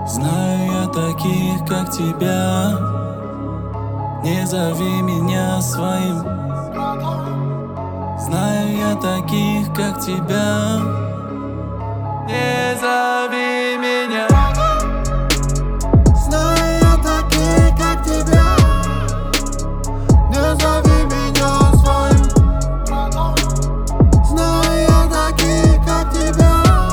Знаю я таких, как тебя. Не зови меня своим. Знаю я таких, как тебя. Не зови меня. Знаю я таких, как тебя. Не зови меня своим. Знаю я таких, как тебя.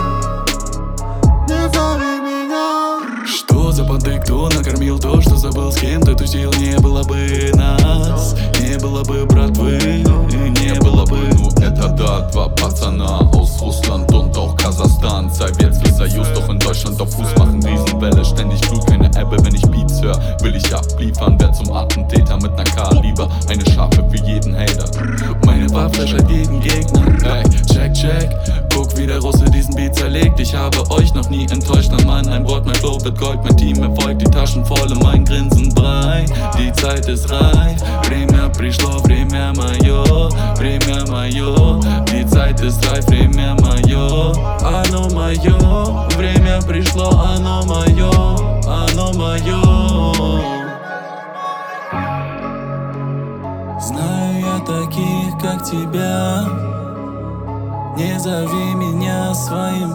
Не зови меня. Что за понты, кто накормил то, что забыл, с кем ты тусил? Не было бы нас, не было бы братвы, не было бы. Ну это да, два пацана aus Russland und auch Kasachstan. Sowjetский Союз, doch in Deutschland auf Fuß machen Riesenwelle. Ständig Flut, keine Ebbe, wenn ich Beats hör, will ich abliefern. Wer zum Attentäter mit ner Kaliber, eine Schafe für jeden Hater. Meine Waffe schreibt jeden Gegner. Ey, check, check, guck wie der Russe diesen Beat zerlegt. Ich habe euch noch nie enttäuscht, an mein Wort, mein Flow wird Gold. Mein Team erfolgt, die Taschen voll und mein Grinsen breit. Die Zeit ist reif, время пришло, время мое, время мое. Die Zeit ist reif, время мое, оно мое. Время пришло, оно мое, оно мое. Знаю я таких, как тебя. Не зови меня своим.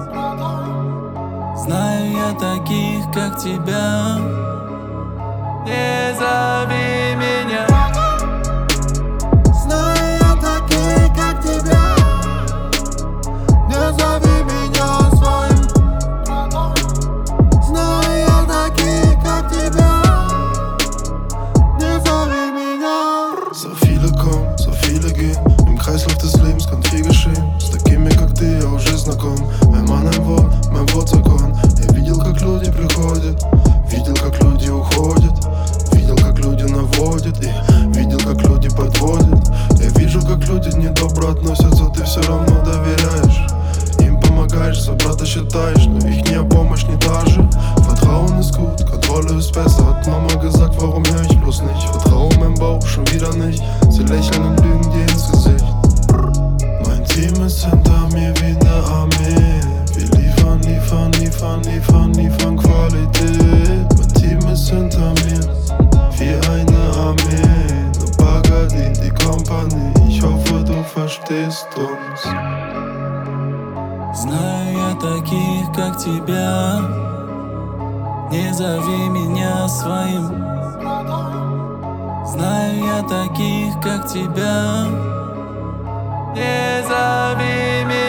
Знаю я таких, как тебя. Не зови меня. Знаю я таких, как тебя. Не зови меня своим. Знаю я таких, как тебя. Не зови меня. So viele kommen, so viele gehen. Im Kreislauf des Lebens kann viel geschehen. С такими, как ты, я уже знаком. Mein Wort закон. Я видел, как люди приходят, видел, как люди уходят, видел, как люди наводят, и видел, как люди подводят. Я вижу, как люди недобро относятся, ты все равно доверяешь. Им помогаешь, за брата считаешь, но ихняя помощь не та же. Vertrauen ist gut, Kontrolle ist besser, hat Mama gesagt, warum hör ich bloß nicht? Vertraue meinem Bauch schon wieder nicht, sie lächeln und lügen dir ins Gesicht. Mein Team ist hinter mir wie ne Armee. Wir liefern Qualität. Mein Team ist hinter mir wie eine Armee. Ne Bagadi, die Company, ich hoffe du verstehst uns. Знаю я таких, как тебя. Не зови меня своим. Знаю я таких, как тебя. Не зови меня.